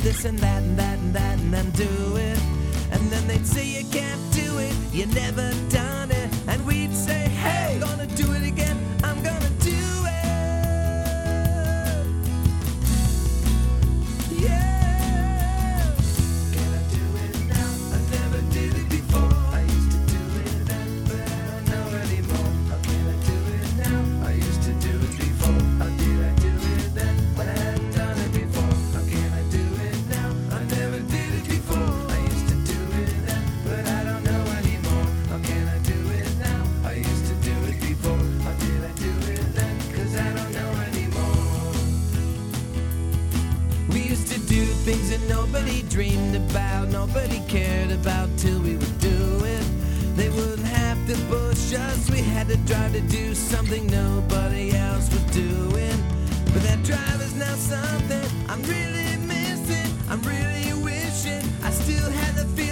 this and that and that and that and then do it. And then they'd say you can't do it, you never done it. And we'd say, hey, I'm gonna do it again, I'm gonna do it. Yeah. Can I do it now? I never did it before. I used to do it then, but I don't know anymore. How can I do it now? I used to do it before. How did I do it then when I hadn't done it before? How can I do it now? I never did it before. I used to do it then, but I don't know anymore. How can I do it now? I used to do it before. How did I do it then? 'Cause I don't know anymore. We used to do things that nobody dreamed about, nobody cared about till we would do it. They wouldn't have to push us, we had to drive to do something nobody else was doing. But that drive is now something I'm really missing. I'm really wishing I still had the feeling